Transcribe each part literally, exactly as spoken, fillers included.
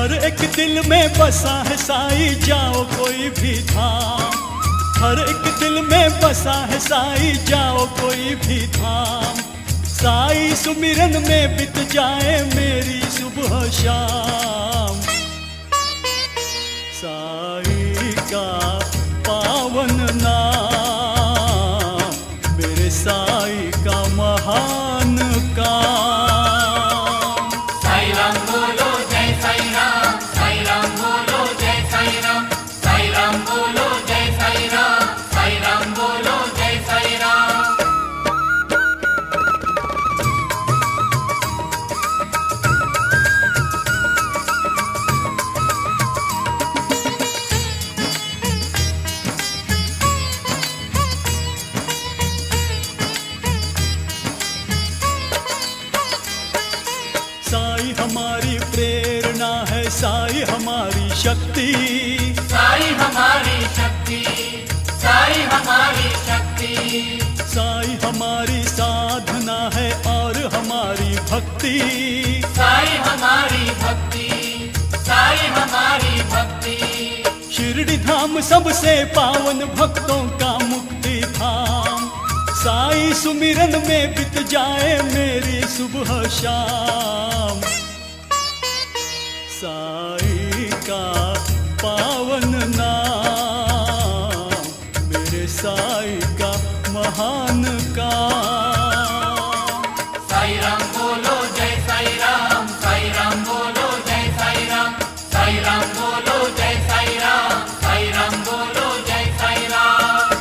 हर एक दिल में बसा है साई, जाओ कोई भी धाम। हर एक दिल में बसा है साई, जाओ कोई भी धाम। साई सुमिरन में बीत जाए मेरी सुबह शाम। साई का पावन नाम, मेरे साई का महान काम। साई राम बोलो जय साई राम, साई राम बोलो जय साई राम, साई राम बोलो जय साई राम, साई राम बोलो जय साई राम। साई हमारी प्रेरणा है, साई हमारी शक्ति। साई हमारी शक्ति, साई हमारी शक्ति। साई हमारी साधना है और हमारी भक्ति। साई हमारी भक्ति, साई हमारी भक्ति। शिरडी धाम सबसे पावन, भक्तों का मुक्ति धाम। साई सुमिरन में बीत जाए मेरी सुबह शाम। साई का पावन नाम, मेरे साई का महान काम। साई राम बोलो जय साई राम, साई राम बोलो जय साई राम, साई राम बोलो जय साई राम, साई राम बोलो जय साई राम।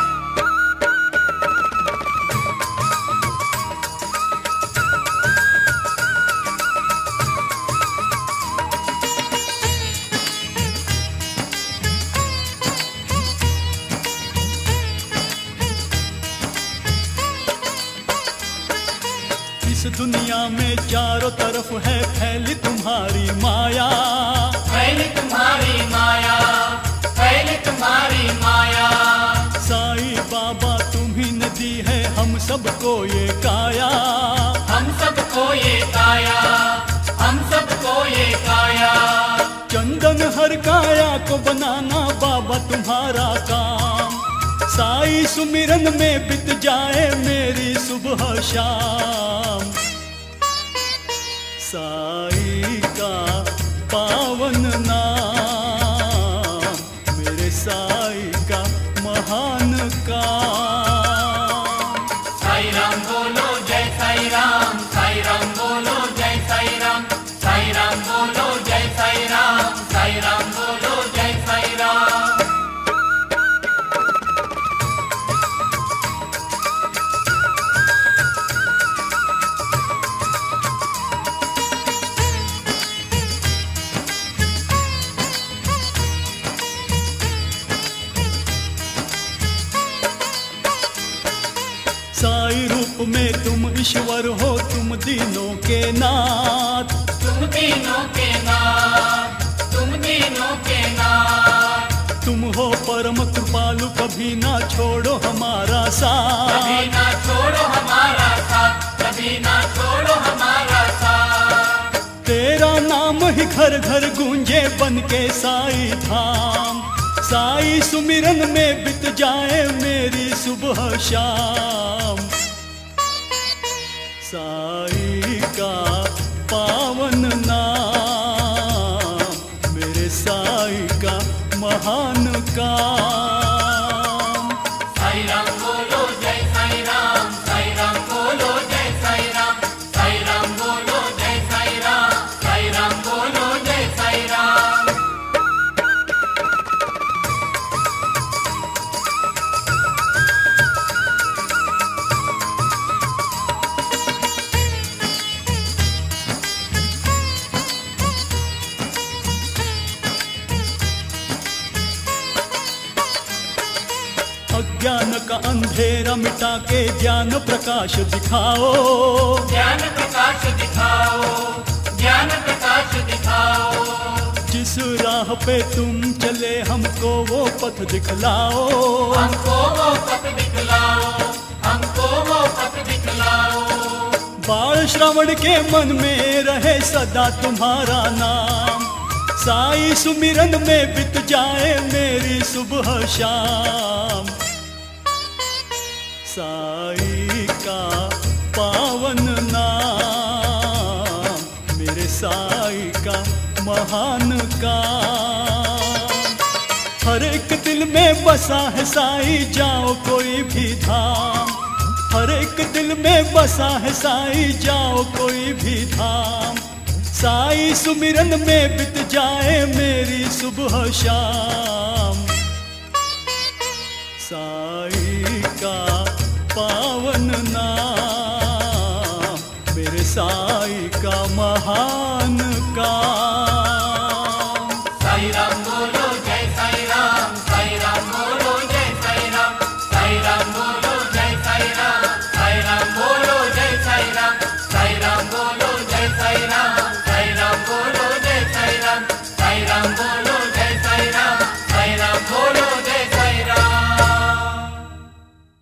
इस दुनिया में चारों तरफ है फैली तुम्हारी माया। फैली तुम्हारी माया, फैली तुम्हारी माया। साई बाबा तुम्ही ने दी है हम सबको ये काया। हम सबको ये काया, हम सबको ये काया। चंदन हर काया को बनाना बाबा तुम्हारा काम। साई सुमिरन में बीत जाए मेरी सुबह शाम। साई का पावन नाम, मेरे साई का महान काम। साई राम बोलो जय साई राम, साई राम बोलो जय साई राम, साई राम बोलो जय साई राम, साई राम बोलो जय साई राम। साई रूप में तुम ईश्वर हो, तुम दीनों के नाथ। तुम तीनों के नाथ, तुम तीनों के नाथ। तुम हो परम कृपालु, कभी ना छोड़ो हमारा साथ। कभी ना छोड़ो हमारा साथ, कभी ना छोड़ो हमारा साथ। तेरा नाम ही घर घर गूंजे बन के साई धाम। साई सुमिरन में बीत जाए मेरी सुबह शाम। साई का पावन नाम, मेरे साई का महान काम। साई राम बोलो जय साई राम, साई राम बोलो जय साई राम, साई राम बोलो जय साई राम, साई राम बोलो जय साई राम। अज्ञान का अंधेरा मिटा के ज्ञान प्रकाश दिखाओ। ज्ञान प्रकाश दिखाओ, ज्ञान प्रकाश दिखाओ। जिस राह पे तुम चले हमको वो पथ दिखलाओ। हमको वो पथ दिखलाओ, हमको वो पथ दिखलाओ। बाल श्रवण के मन में रहे सदा तुम्हारा नाम। साई सुमिरन में बीत जाए मेरी सुबह शाम। साई का पावन नाम, मेरे साई का महान काम। हर एक दिल में बसा है साई, जाओ कोई भी धाम। हर एक दिल में बसा है साई, जाओ कोई भी धाम। साई सुमिरन में बीत जाए मेरी सुबह शाम। साई का पावन नाम, मेरे साई का महान